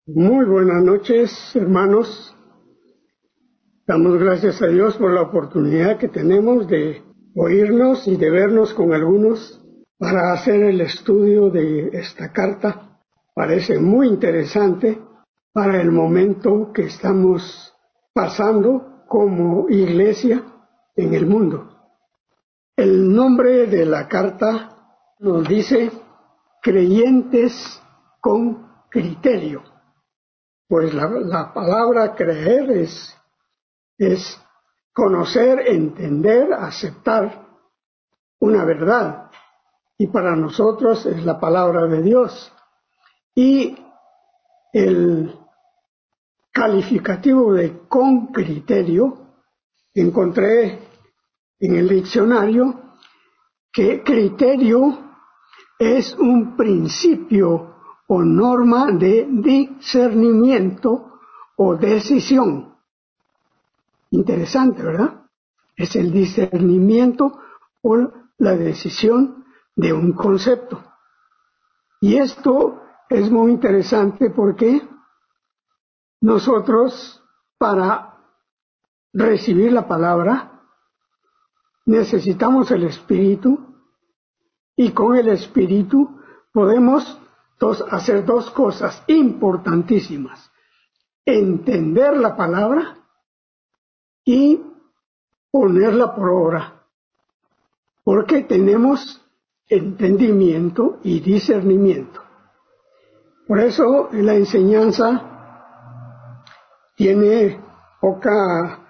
Muy buenas noches, hermanos. Damos gracias a Dios por la oportunidad que tenemos de oírnos y de vernos con algunos para hacer el estudio de esta carta. Parece muy interesante para el momento que estamos pasando como iglesia en el mundo. El nombre de la carta nos dice creyentes con criterio. Pues la palabra creer es conocer, entender, aceptar una verdad. Y para nosotros es la palabra de Dios. Y el calificativo de con criterio, encontré en el diccionario que criterio es un principio o norma de discernimiento o decisión. Interesante, ¿verdad? Es el discernimiento o la decisión de un concepto. Y esto es muy interesante porque nosotros, para recibir la palabra, necesitamos el Espíritu, y con el Espíritu podemos hacer dos cosas importantísimas: entender la palabra y ponerla por obra, porque tenemos entendimiento y discernimiento. Por eso la enseñanza tiene poca,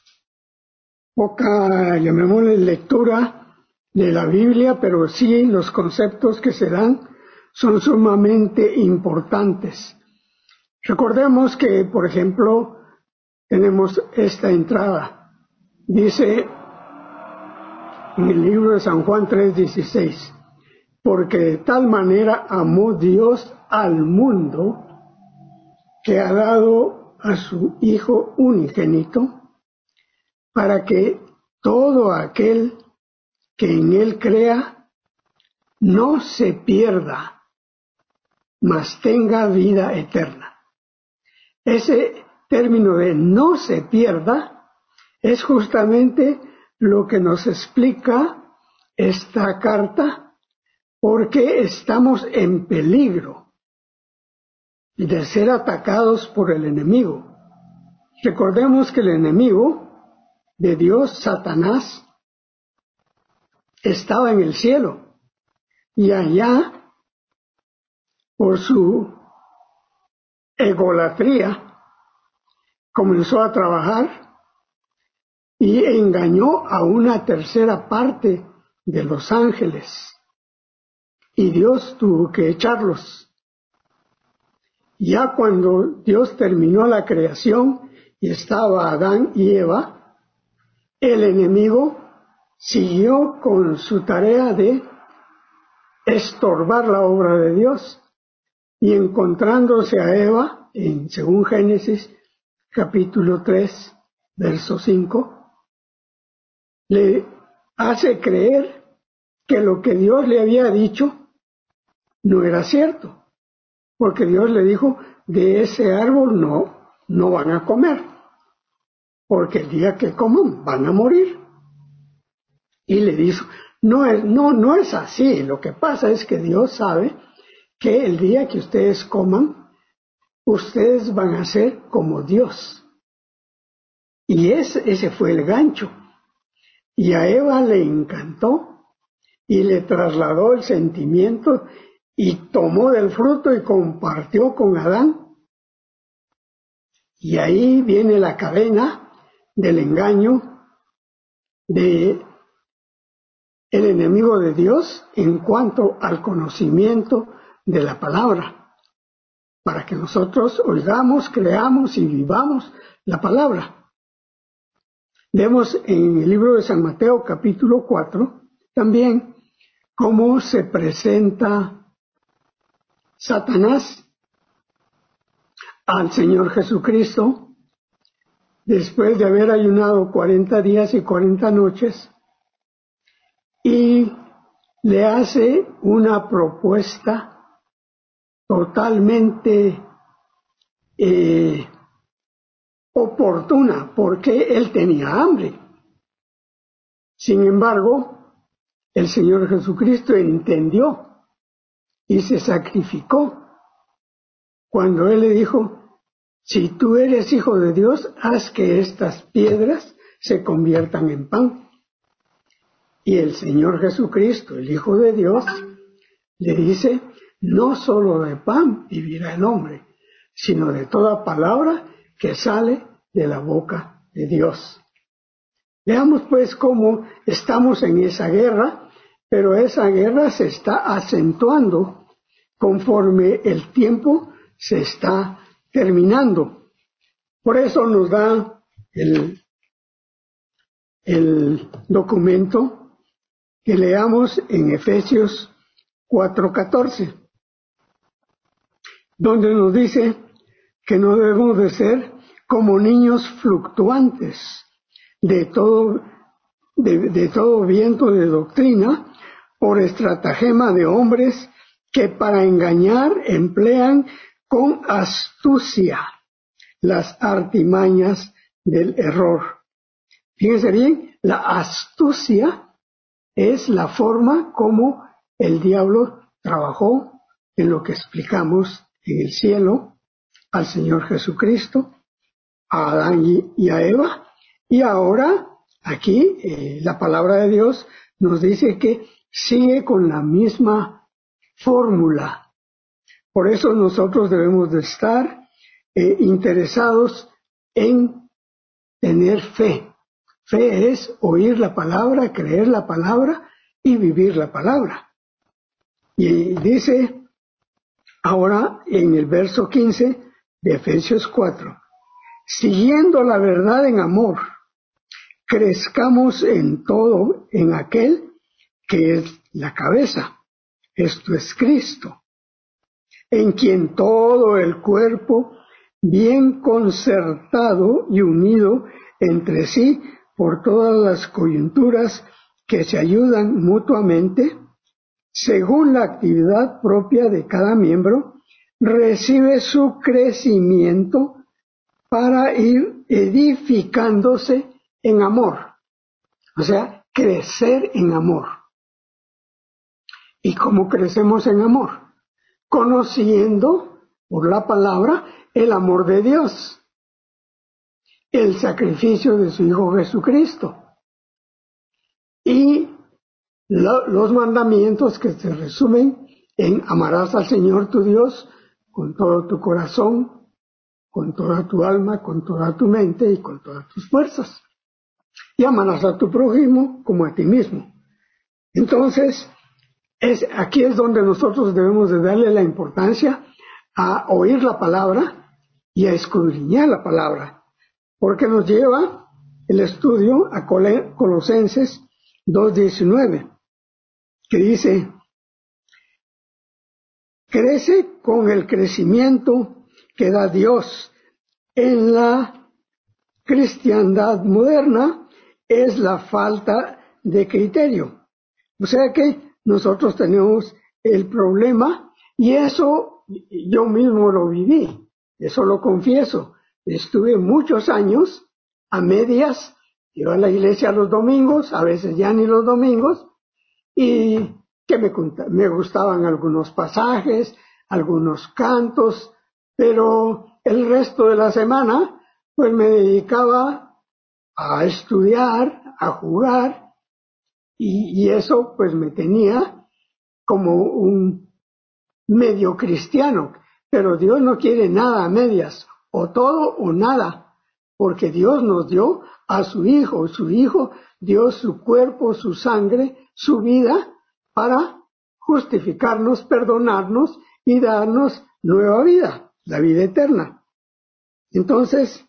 llamémosle, lectura de la Biblia, pero sí los conceptos que se dan son sumamente importantes. Recordemos que, por ejemplo, tenemos esta entrada. Dice en el libro de San Juan 3:16, porque de tal manera amó Dios al mundo que ha dado a su Hijo unigénito, para que todo aquel que en Él crea no se pierda, mas tenga vida eterna. Ese término de no se pierda es justamente lo que nos explica esta carta, porque estamos en peligro de ser atacados por el enemigo. Recordemos que el enemigo de Dios, Satanás, estaba en el cielo, y allá, por su egolatría, comenzó a trabajar y engañó a una tercera parte de los ángeles, y Dios tuvo que echarlos. Ya cuando Dios terminó la creación y estaba Adán y Eva, el enemigo siguió con su tarea de estorbar la obra de Dios, y encontrándose a Eva, según Génesis capítulo 3, verso 5, le hace creer que lo que Dios le había dicho no era cierto, porque Dios le dijo: de ese árbol no van a comer, porque el día que coman van a morir. Y le dijo: no es así. Lo que pasa es que Dios sabe que el día que ustedes coman, ustedes van a ser como Dios. Y ese fue el gancho. Y a Eva le encantó y le trasladó el sentimiento y tomó del fruto y compartió con Adán. Y ahí viene la cadena del engaño de el enemigo de Dios en cuanto al conocimiento de la palabra, para que nosotros oigamos, creamos y vivamos la palabra. Vemos en el libro de San Mateo capítulo 4 también cómo se presenta Satanás al Señor Jesucristo después de haber ayunado 40 días y 40 noches, y le hace una propuesta totalmente oportuna, porque él tenía hambre. Sin embargo, el Señor Jesucristo entendió y se sacrificó cuando él le dijo: si tú eres hijo de Dios, haz que estas piedras se conviertan en pan. Y el Señor Jesucristo, el Hijo de Dios, le dice: no solo de pan vivirá el hombre, sino de toda palabra que sale de la boca de Dios. Veamos pues cómo estamos en esa guerra, pero esa guerra se está acentuando conforme el tiempo se está terminando. Por eso nos da el documento que leamos en Efesios 4:14, donde nos dice que no debemos de ser como niños fluctuantes de todo viento de doctrina, por estratagema de hombres que para engañar emplean con astucia las artimañas del error. Fíjense bien, la astucia es la forma como el diablo trabajó en lo que explicamos en el cielo al Señor Jesucristo, a Adán y a Eva. Y ahora aquí la palabra de Dios nos dice que sigue con la misma fórmula. Por eso nosotros debemos de estar interesados en tener fe. Fe es oír la palabra, creer la palabra y vivir la palabra. Y dice ahora en el verso 15 de Efesios 4, siguiendo la verdad en amor, crezcamos en todo en aquel que es la cabeza, esto es Cristo, en quien todo el cuerpo, bien concertado y unido entre sí por todas las coyunturas que se ayudan mutuamente, según la actividad propia de cada miembro, recibe su crecimiento para ir edificándose en amor. O sea, crecer en amor. ¿Y cómo crecemos en amor? Conociendo por la palabra el amor de Dios, el sacrificio de su Hijo Jesucristo y los mandamientos que se resumen en: amarás al Señor tu Dios con todo tu corazón, con toda tu alma, con toda tu mente y con todas tus fuerzas, y amarás a tu prójimo como a ti mismo. Entonces, aquí es donde nosotros debemos de darle la importancia a oír la palabra y a escudriñar la palabra, porque nos lleva el estudio a Colosenses 2:19, que dice: crece con el crecimiento que da Dios. En la cristiandad moderna es la falta de criterio. O sea que nosotros tenemos el problema, y eso yo mismo lo viví, eso lo confieso. Estuve muchos años a medias, iba a la iglesia los domingos, a veces ya ni los domingos, y que me gustaban algunos pasajes, algunos cantos, pero el resto de la semana pues me dedicaba a estudiar, a jugar, y eso pues me tenía como un medio cristiano. Pero Dios no quiere nada a medias, o todo o nada, porque Dios nos dio a su Hijo dio su cuerpo, su sangre, su vida, para justificarnos, perdonarnos y darnos nueva vida, la vida eterna. Entonces,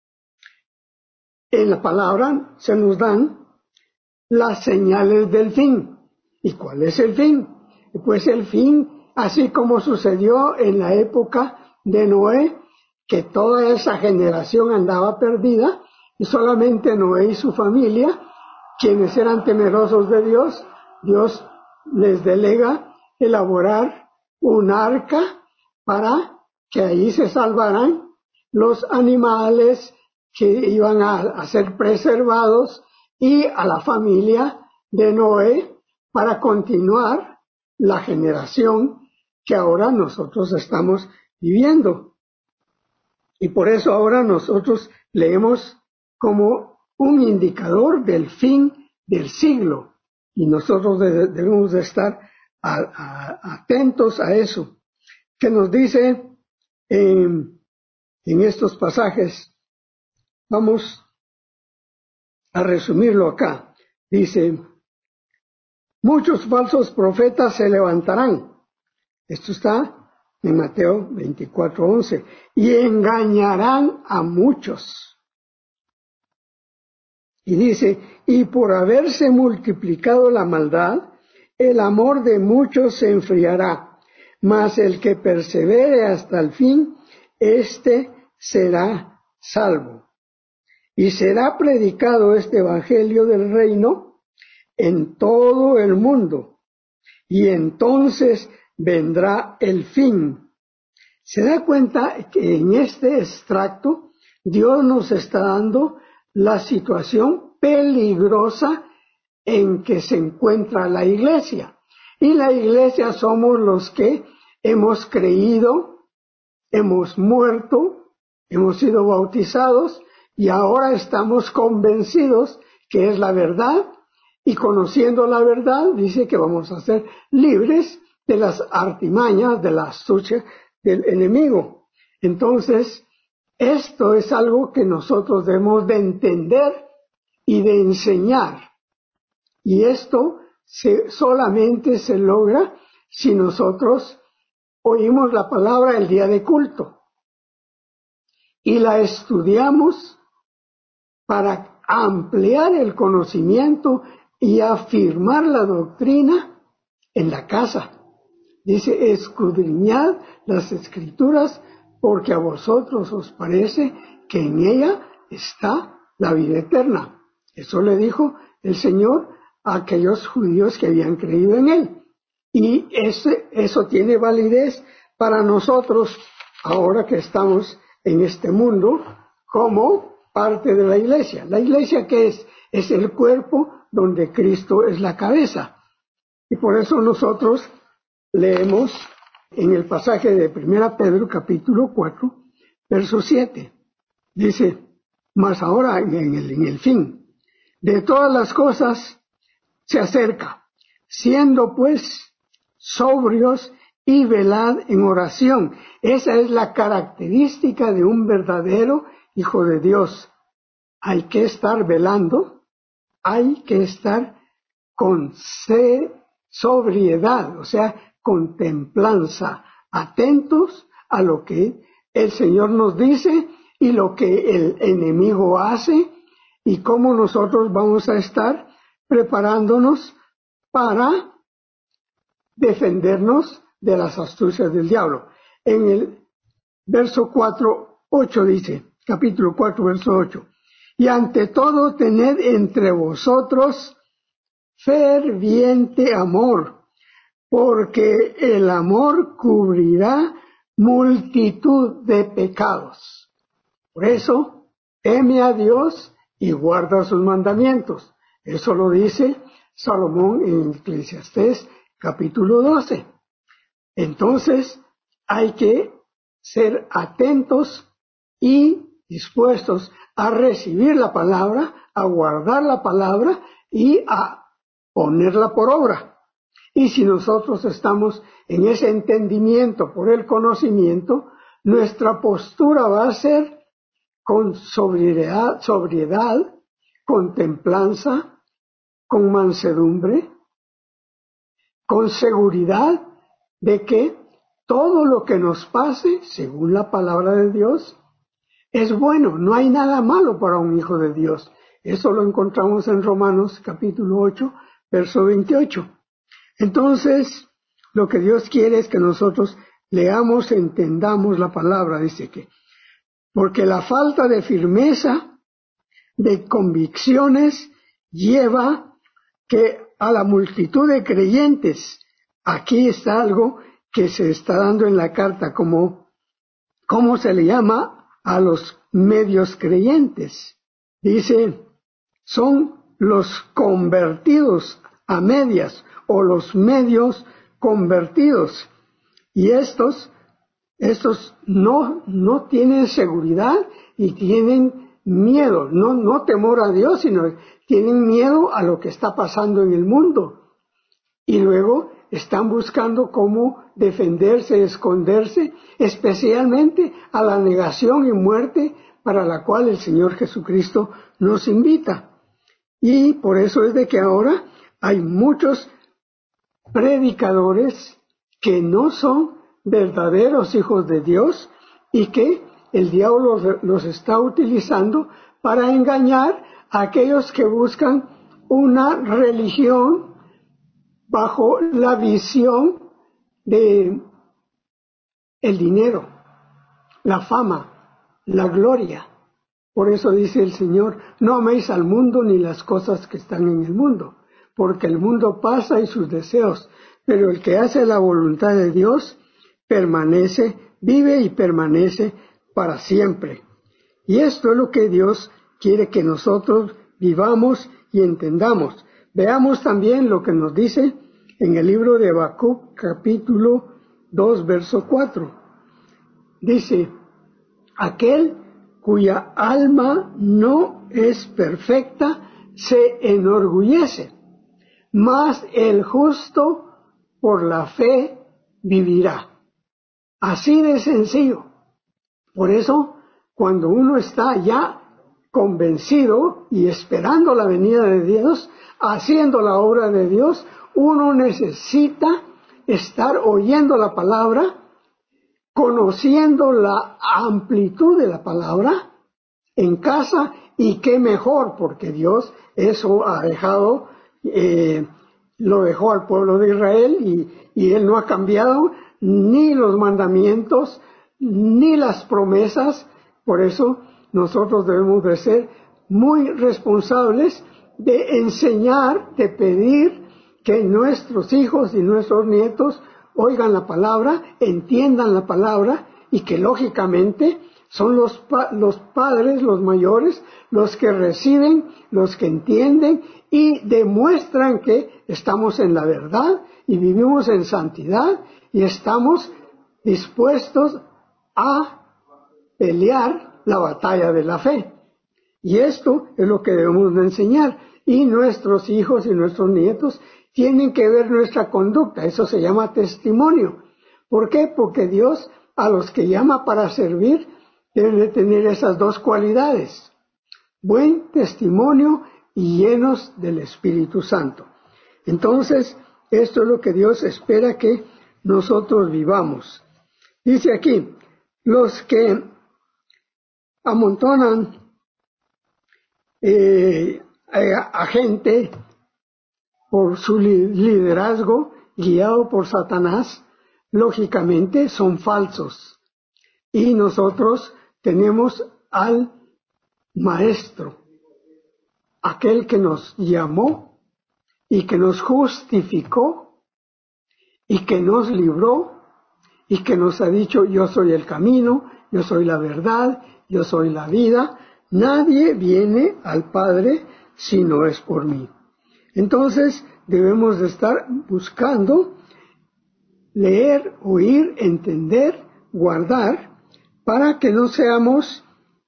en la palabra se nos dan las señales del fin. ¿Y cuál es el fin? Pues el fin, así como sucedió en la época de Noé, que toda esa generación andaba perdida, y solamente Noé y su familia, quienes eran temerosos de Dios, Dios les delega elaborar un arca para que ahí se salvaran los animales que iban a ser preservados y a la familia de Noé para continuar la generación que ahora nosotros estamos viviendo. Y por eso ahora nosotros leemos como un indicador del fin del siglo. Y nosotros debemos de estar atentos a eso. Que nos dice en estos pasajes, vamos a resumirlo acá. Dice, muchos falsos profetas se levantarán. Esto está en Mateo 24:11. Y engañarán a muchos. Y dice, y por haberse multiplicado la maldad, el amor de muchos se enfriará. Mas el que persevere hasta el fin, éste será salvo. Y será predicado este evangelio del reino en todo el mundo. Y entonces vendrá el fin. Se da cuenta que en este extracto Dios nos está dando la situación peligrosa en que se encuentra la iglesia. Y la iglesia somos los que hemos creído, hemos muerto, hemos sido bautizados y ahora estamos convencidos que es la verdad. Y conociendo la verdad, dice que vamos a ser libres de las artimañas, de la astucia del enemigo. Entonces, esto es algo que nosotros debemos de entender y de enseñar. Y esto solamente se logra si nosotros oímos la palabra el día de culto y la estudiamos para ampliar el conocimiento y afirmar la doctrina en la casa. Dice, escudriñad las Escrituras porque a vosotros os parece que en ella está la vida eterna. Eso le dijo el Señor a aquellos judíos que habían creído en Él. Y eso tiene validez para nosotros ahora que estamos en este mundo como parte de la iglesia. ¿La iglesia qué es? Es el cuerpo donde Cristo es la cabeza. Y por eso nosotros leemos en el pasaje de 1 Pedro capítulo 4, verso 7. Dice, mas ahora en el fin de todas las cosas se acerca, siendo pues sobrios y velad en oración. Esa es la característica de un verdadero hijo de Dios. Hay que estar velando, hay que estar con sobriedad, o sea, con templanza, atentos a lo que el Señor nos dice y lo que el enemigo hace y cómo nosotros vamos a estar preparándonos para defendernos de las astucias del diablo. En el verso 4:8 dice, capítulo 4, verso 8, y ante todo tened entre vosotros ferviente amor, porque el amor cubrirá multitud de pecados. Por eso, teme a Dios y guarda sus mandamientos. Eso lo dice Salomón en Eclesiastés capítulo 12. Entonces, hay que ser atentos y dispuestos a recibir la palabra, a guardar la palabra y a ponerla por obra. Y si nosotros estamos en ese entendimiento por el conocimiento, nuestra postura va a ser con sobriedad, con templanza, con mansedumbre, con seguridad de que todo lo que nos pase, según la palabra de Dios, es bueno. No hay nada malo para un hijo de Dios. Eso lo encontramos en Romanos capítulo 8, verso 28. Entonces, lo que Dios quiere es que nosotros leamos, entendamos la palabra. Dice que, porque la falta de firmeza, de convicciones, lleva que a la multitud de creyentes, aquí está algo que se está dando en la carta como, ¿cómo se le llama a los medios creyentes. Dice, son los convertidos a medias o los medios convertidos. Y estos no tienen seguridad y tienen miedo, no temor a Dios, sino tienen miedo a lo que está pasando en el mundo. Y luego están buscando cómo defenderse, esconderse, especialmente a la negación y muerte para la cual el Señor Jesucristo nos invita. Y por eso es de que ahora hay muchos predicadores que no son verdaderos hijos de Dios y que el diablo los está utilizando para engañar a aquellos que buscan una religión bajo la visión de el dinero, la fama, la gloria. Por eso dice el Señor, no améis al mundo ni las cosas que están en el mundo, porque el mundo pasa y sus deseos, pero el que hace la voluntad de Dios permanece, vive y permanece para siempre. Y esto es lo que Dios quiere que nosotros vivamos y entendamos. Veamos también lo que nos dice en el libro de Habacuc, capítulo 2, verso 4. Dice, aquel cuya alma no es perfecta se enorgullece, mas el justo por la fe vivirá. Así de sencillo. Por eso, cuando uno está ya convencido y esperando la venida de Dios, haciendo la obra de Dios, uno necesita estar oyendo la palabra, conociendo la amplitud de la palabra en casa, y qué mejor, porque Dios eso ha dejado, lo dejó al pueblo de Israel y Él no ha cambiado ni los mandamientos ni las promesas. Por eso nosotros debemos de ser muy responsables de enseñar, de pedir que nuestros hijos y nuestros nietos oigan la palabra, entiendan la palabra, y que lógicamente son los padres, los mayores, los que reciben, los que entienden y demuestran que estamos en la verdad y vivimos en santidad y estamos dispuestos a pelear la batalla de la fe. Y esto es lo que debemos de enseñar. Y nuestros hijos y nuestros nietos tienen que ver nuestra conducta. Eso se llama testimonio. ¿Por qué? Porque Dios a los que llama para servir deben de tener esas dos cualidades: buen testimonio y llenos del Espíritu Santo. Entonces, esto es lo que Dios espera que nosotros vivamos. Dice aquí, los que amontonan a gente por su liderazgo guiado por Satanás, lógicamente son falsos. Y nosotros tenemos al Maestro, aquel que nos llamó y que nos justificó y que nos libró y que nos ha dicho, yo soy el camino, yo soy la verdad, yo soy la vida. Nadie viene al Padre si no es por mí. Entonces debemos de estar buscando leer, oír, entender, guardar, para que no seamos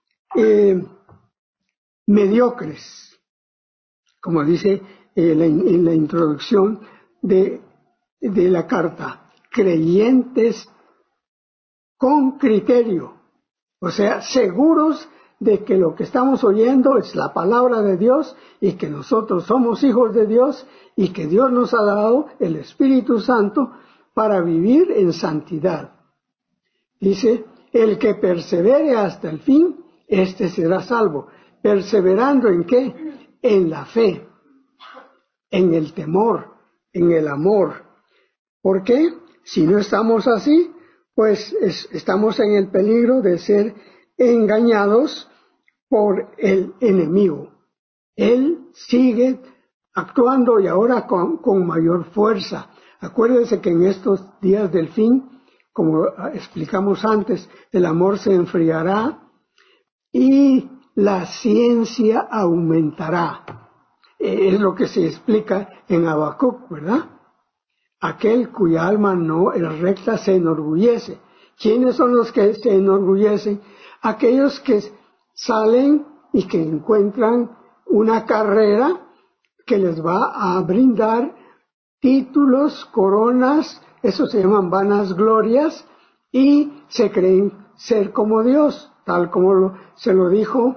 mediocres, como dice en la introducción de la carta, creyentes con criterio, o sea, seguros de que lo que estamos oyendo es la palabra de Dios y que nosotros somos hijos de Dios y que Dios nos ha dado el Espíritu Santo para vivir en santidad. Dice, el que persevere hasta el fin, éste será salvo. ¿Perseverando en qué? En la fe, en el temor, en el amor. ¿Por qué? Si no estamos así, pues estamos en el peligro de ser engañados por el enemigo. Él sigue actuando y ahora con mayor fuerza. Acuérdense que en estos días del fin, como explicamos antes, el amor se enfriará, y la ciencia aumentará. Es lo que se explica en Habacuc, ¿verdad? Aquel cuya alma no es recta se enorgullece. ¿Quiénes son los que se enorgullecen? Aquellos que salen y que encuentran una carrera que les va a brindar títulos, coronas, eso se llaman vanas glorias, y se creen ser como Dios, tal como se lo dijo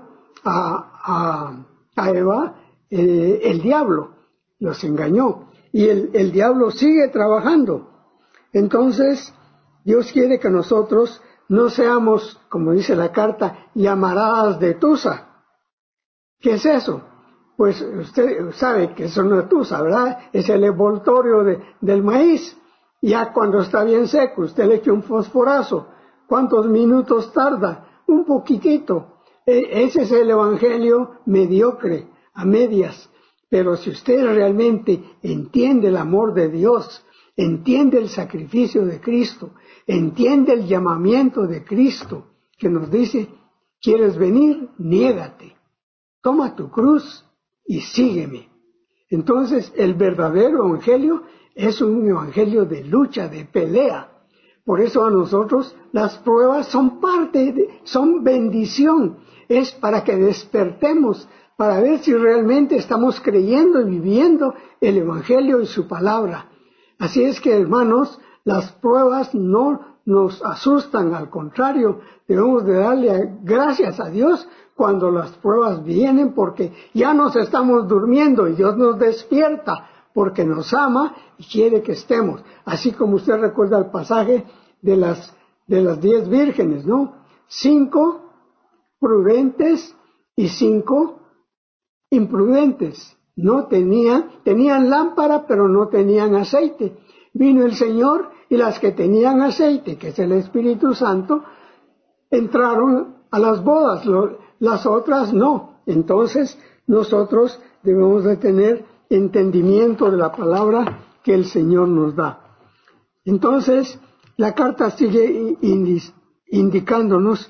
a Eva el diablo, los engañó. Y el diablo sigue trabajando. Entonces, Dios quiere que nosotros no seamos, como dice la carta, llamaradas de tusa. ¿Qué es eso? Pues usted sabe que eso no es tusa, ¿verdad? Es el envoltorio del maíz. Ya cuando está bien seco, usted le echa un fosforazo. ¿Cuántos minutos tarda? Un poquitito. Ese es el evangelio mediocre, a medias. Pero si usted realmente entiende el amor de Dios, entiende el sacrificio de Cristo, entiende el llamamiento de Cristo, que nos dice, ¿quieres venir? Niégate. Toma tu cruz y sígueme. Entonces, el verdadero evangelio es un evangelio de lucha, de pelea. Por eso a nosotros las pruebas son son bendición. Es para que despertemos, para ver si realmente estamos creyendo y viviendo el evangelio y su palabra. Así es que, hermanos, las pruebas no nos asustan, al contrario, debemos de darle gracias a Dios cuando las pruebas vienen, porque ya nos estamos durmiendo y Dios nos despierta porque nos ama y quiere que estemos. Así como usted recuerda el pasaje de las 10 vírgenes, ¿no? 5 prudentes y 5 imprudentes. No tenían lámpara, pero no tenían aceite. Vino el Señor y las que tenían aceite, que es el Espíritu Santo, entraron a las bodas, las otras no. Entonces nosotros debemos de tener entendimiento de la palabra que el Señor nos da. Entonces la carta sigue indicándonos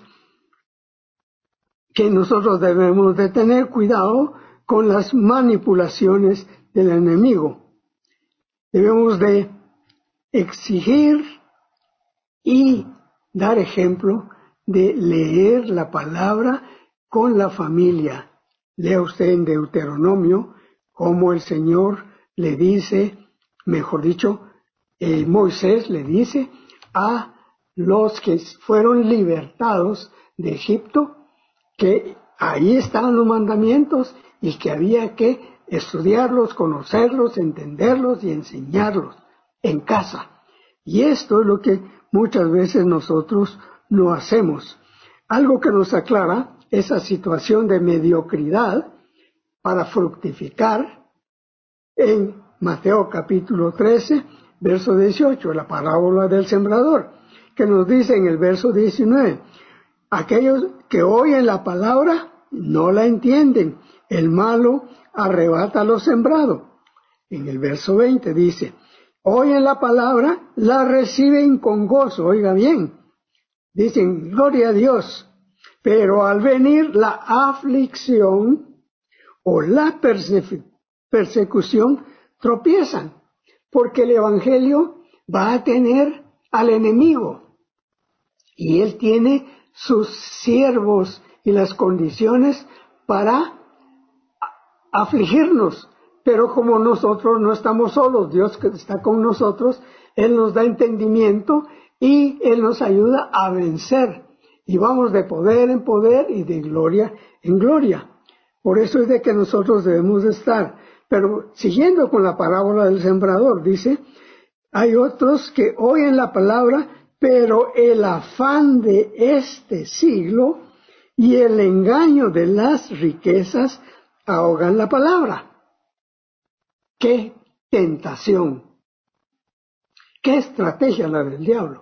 que nosotros debemos de tener cuidado con las manipulaciones del enemigo. Debemos de exigir y dar ejemplo de leer la palabra con la familia. Lea usted en Deuteronomio cómo el Señor le dice, mejor dicho, Moisés le dice a los que fueron libertados de Egipto que ahí estaban los mandamientos y que había que estudiarlos, conocerlos, entenderlos y enseñarlos en casa. Y esto es lo que muchas veces nosotros no hacemos. Algo que nos aclara esa situación de mediocridad para fructificar en Mateo capítulo 13, verso 18, la parábola del sembrador, que nos dice en el verso 19, aquellos que oyen la palabra no la entienden, el malo arrebata lo sembrado. En el verso 20 dice, oyen la palabra, la reciben con gozo, oiga bien, dicen, gloria a Dios, pero al venir la aflicción o la persecución, tropiezan, porque el evangelio va a tener al enemigo, y él tiene sus siervos y las condiciones para afligirnos. Pero como nosotros no estamos solos, Dios que está con nosotros, Él nos da entendimiento y Él nos ayuda a vencer. Y vamos de poder en poder y de gloria en gloria. Por eso es de que nosotros debemos de estar. Pero siguiendo con la parábola del sembrador, dice, hay otros que oyen la palabra, pero el afán de este siglo y el engaño de las riquezas ahogan la palabra. ¡Qué tentación! ¡Qué estrategia la del diablo!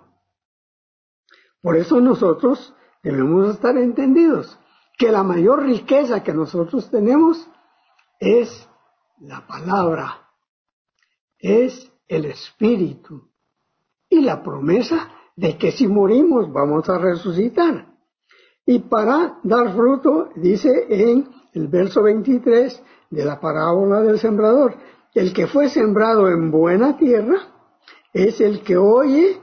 Por eso nosotros debemos estar entendidos que la mayor riqueza que nosotros tenemos es la palabra, es el Espíritu y la promesa de que si morimos vamos a resucitar. Y para dar fruto, dice en el verso 23 de la parábola del sembrador, el que fue sembrado en buena tierra es el que oye,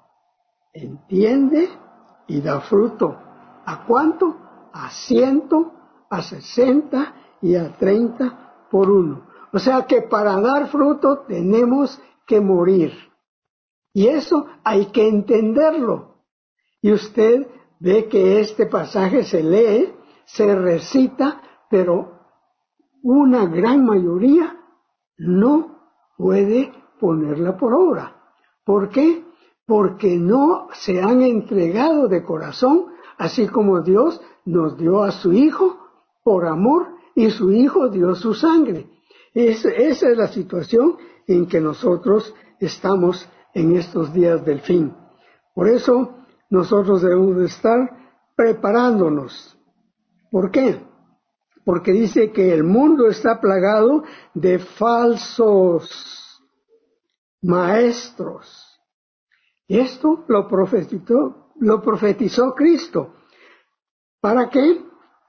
entiende y da fruto. ¿A cuánto? A 100, a 60 y a 30 por uno. O sea que para dar fruto tenemos que morir. Y eso hay que entenderlo. Y usted ve que este pasaje se lee, se recita, pero una gran mayoría no puede ponerla por obra. ¿Por qué? Porque no se han entregado de corazón, así como Dios nos dio a su Hijo por amor y su Hijo dio su sangre. Esa es la situación en que nosotros estamos en estos días del fin. Por eso nosotros debemos de estar preparándonos. ¿Por qué? Porque dice que el mundo está plagado de falsos maestros. Esto lo profetizó Cristo. ¿Para qué?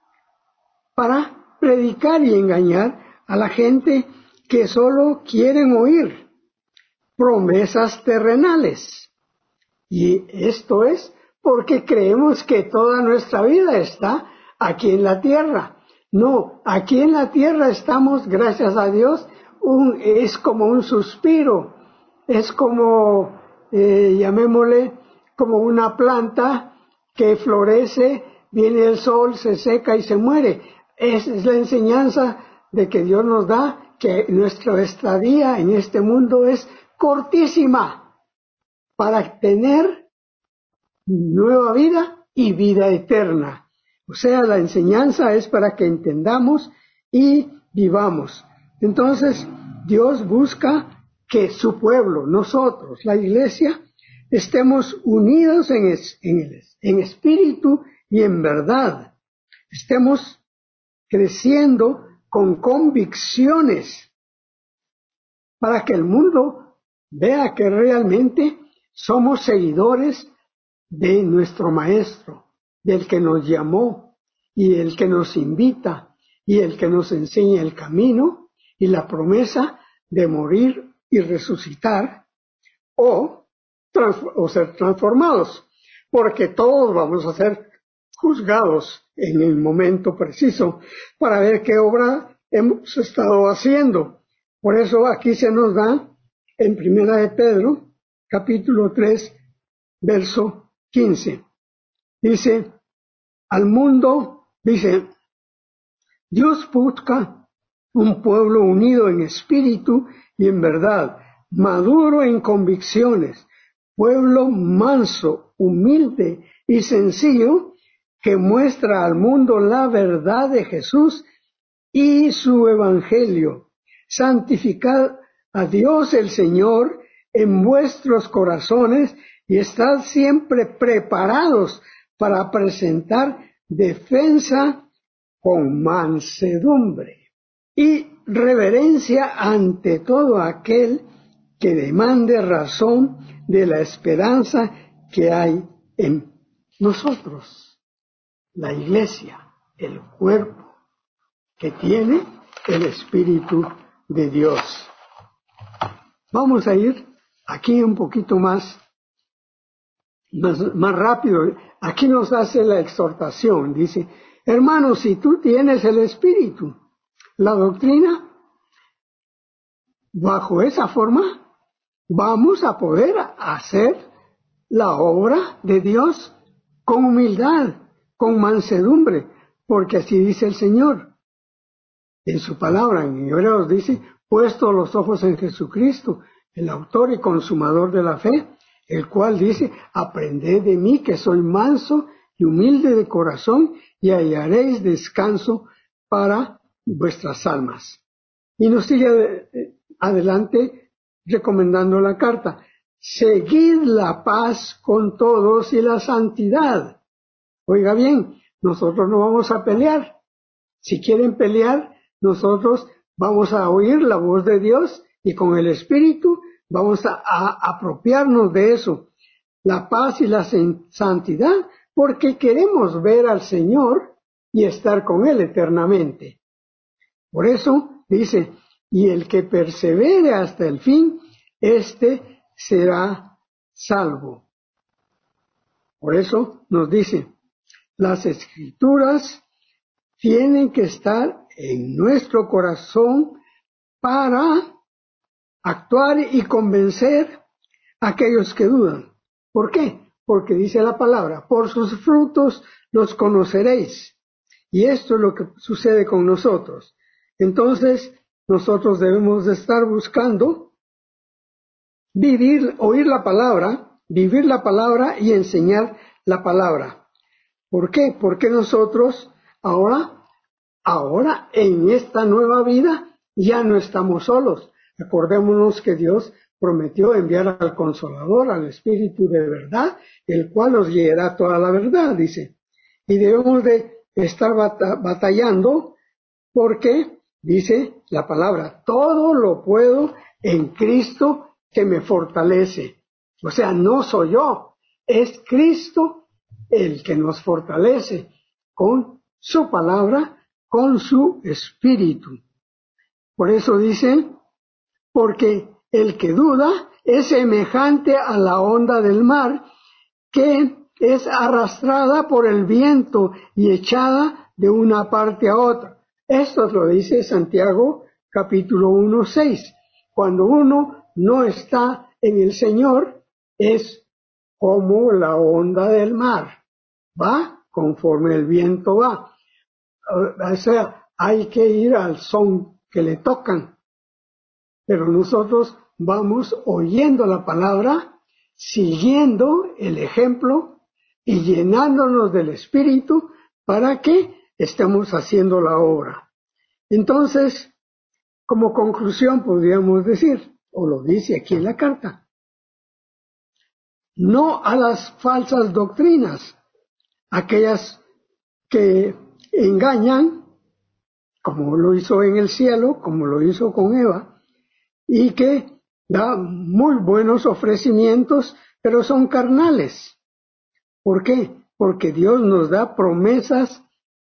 Para predicar y engañar a la gente que solo quieren oír promesas terrenales. Y esto es porque creemos que toda nuestra vida está aquí en la tierra. No, aquí en la tierra estamos, gracias a Dios, es como un suspiro, es como, llamémosle, como una planta que florece, viene el sol, se seca y se muere. Es la enseñanza de que Dios nos da, que nuestra estadía en este mundo es cortísima para tener nueva vida y vida eterna. O sea, la enseñanza es para que entendamos y vivamos. Entonces, Dios busca que su pueblo, nosotros, la iglesia, estemos unidos en espíritu y en verdad. Estemos creciendo con convicciones para que el mundo vea que realmente somos seguidores de nuestro Maestro, del que nos llamó y el que nos invita y el que nos enseña el camino y la promesa de morir y resucitar o ser transformados, porque todos vamos a ser juzgados en el momento preciso para ver qué obra hemos estado haciendo. Por eso aquí se nos da en Primera de Pedro, capítulo 3, verso 15. Dice, al mundo, dice, Dios busca un pueblo unido en espíritu y en verdad, maduro en convicciones, pueblo manso, humilde y sencillo, que muestra al mundo la verdad de Jesús y su evangelio. Santificad a Dios el Señor en vuestros corazones y estad siempre preparados para presentar defensa con mansedumbre y reverencia ante todo aquel que demande razón de la esperanza que hay en nosotros, la iglesia, el cuerpo que tiene el Espíritu de Dios. Vamos a ir aquí un poquito más rápido. Aquí nos hace la exhortación. Dice, hermanos, si tú tienes el Espíritu, la doctrina, bajo esa forma, vamos a poder hacer la obra de Dios con humildad, con mansedumbre, porque así dice el Señor. En su palabra, en Hebreos dice, puesto los ojos en Jesucristo, el autor y consumador de la fe, el cual dice, aprended de mí que soy manso y humilde de corazón y hallaréis descanso para vuestras almas. Y nos sigue adelante recomendando la carta. Seguid la paz con todos y la santidad. Oiga bien, nosotros no vamos a pelear. Si quieren pelear, nosotros vamos a oír la voz de Dios y con el Espíritu vamos a apropiarnos de eso. La paz y la santidad porque queremos ver al Señor y estar con Él eternamente. Por eso dice, y el que persevere hasta el fin, éste será salvo. Por eso nos dice, las Escrituras tienen que estar en nuestro corazón para actuar y convencer a aquellos que dudan. ¿Por qué? Porque dice la palabra, por sus frutos los conoceréis. Y esto es lo que sucede con nosotros. Entonces, nosotros debemos de estar buscando oír la palabra, vivir la palabra y enseñar la palabra. ¿Por qué? Porque nosotros ahora en esta nueva vida ya no estamos solos. Acordémonos que Dios prometió enviar al Consolador, al Espíritu de verdad, el cual nos guiará toda la verdad, dice. Y debemos de estar batallando porque, dice la palabra, todo lo puedo en Cristo que me fortalece. O sea, no soy yo, es Cristo el que nos fortalece con su palabra, con su Espíritu. Por eso dice, porque el que duda es semejante a la onda del mar, que es arrastrada por el viento y echada de una parte a otra. Esto lo dice Santiago capítulo 1:6. Cuando uno no está en el Señor, es como la onda del mar. Va conforme el viento va. O sea, hay que ir al son que le tocan. Pero nosotros vamos oyendo la palabra, siguiendo el ejemplo y llenándonos del Espíritu para que estemos haciendo la obra. Entonces, como conclusión podríamos decir, o lo dice aquí en la carta, no a las falsas doctrinas, aquellas que engañan, como lo hizo en el cielo, como lo hizo con Eva, y que da muy buenos ofrecimientos, pero son carnales. ¿Por qué? Porque Dios nos da promesas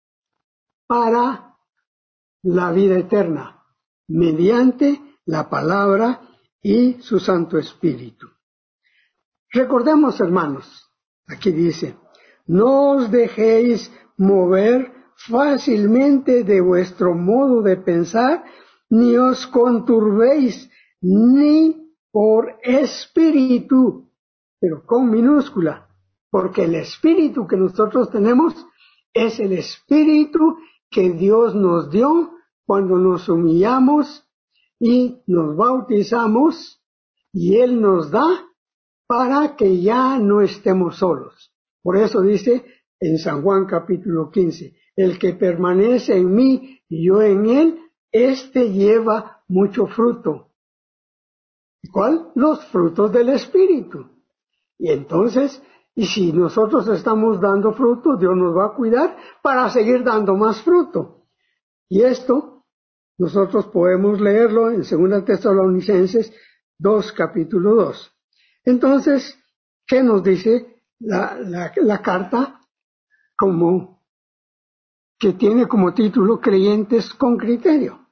para la vida eterna, mediante la palabra y su Santo Espíritu. Recordemos, hermanos, aquí dice, no os dejéis mover fácilmente de vuestro modo de pensar, ni os conturbéis, ni por espíritu, pero con minúscula, porque el espíritu que nosotros tenemos es el espíritu que Dios nos dio cuando nos humillamos y nos bautizamos, y Él nos da para que ya no estemos solos. Por eso dice en San Juan capítulo 15, el que permanece en mí y yo en él, éste lleva mucho fruto. ¿Cuál? Los frutos del Espíritu. Y entonces, y si nosotros estamos dando fruto, Dios nos va a cuidar para seguir dando más fruto. Y esto nosotros podemos leerlo en 2 Tesalonicenses 2, capítulo 2. Entonces, ¿qué nos dice la carta? Como que tiene como título Creyentes con Criterio.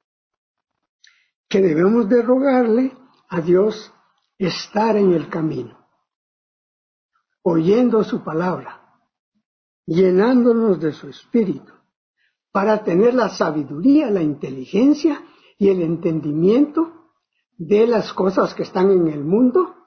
Que debemos de rogarle a Dios estar en el camino, oyendo su palabra, llenándonos de su espíritu, para tener la sabiduría, la inteligencia y el entendimiento de las cosas que están en el mundo,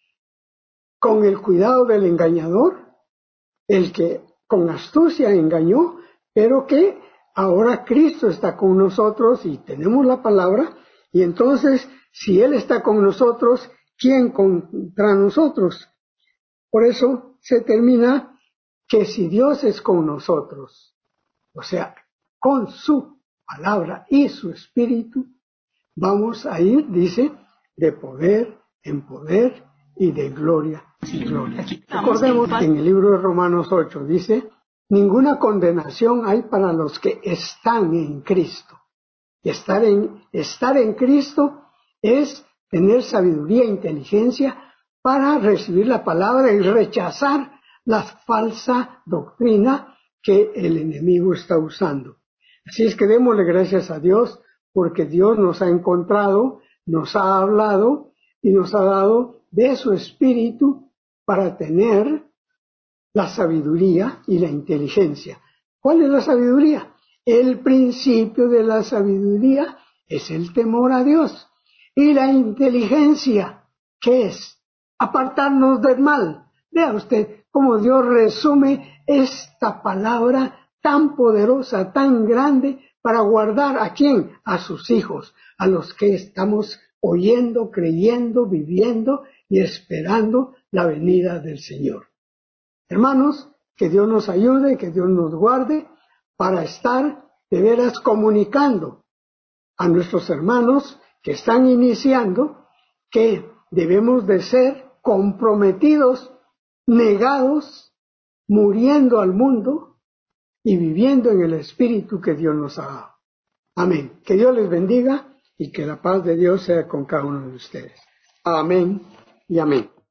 con el cuidado del engañador, el que con astucia engañó, pero que ahora Cristo está con nosotros y tenemos la palabra, y entonces si Él está con nosotros, ¿quién contra nosotros? Por eso se termina que si Dios es con nosotros, o sea, con su palabra y su espíritu, vamos a ir, dice, de poder en poder y de gloria en gloria. Recordemos que en el libro de Romanos 8 dice, ninguna condenación hay para los que están en Cristo. Estar en Cristo es tener sabiduría e inteligencia para recibir la palabra y rechazar la falsa doctrina que el enemigo está usando. Así es que démosle gracias a Dios porque Dios nos ha encontrado, nos ha hablado y nos ha dado de su espíritu para tener la sabiduría y la inteligencia. ¿Cuál es la sabiduría? El principio de la sabiduría es el temor a Dios. Y la inteligencia, ¿qué es? Apartarnos del mal. Vea usted cómo Dios resume esta palabra tan poderosa, tan grande, para guardar ¿a quién? A sus hijos, a los que estamos oyendo, creyendo, viviendo y esperando la venida del Señor. Hermanos, que Dios nos ayude, que Dios nos guarde para estar de veras comunicando a nuestros hermanos que están iniciando que debemos de ser comprometidos, negados, muriendo al mundo y viviendo en el Espíritu que Dios nos ha dado. Amén. Que Dios les bendiga y que la paz de Dios sea con cada uno de ustedes. Amén y amén.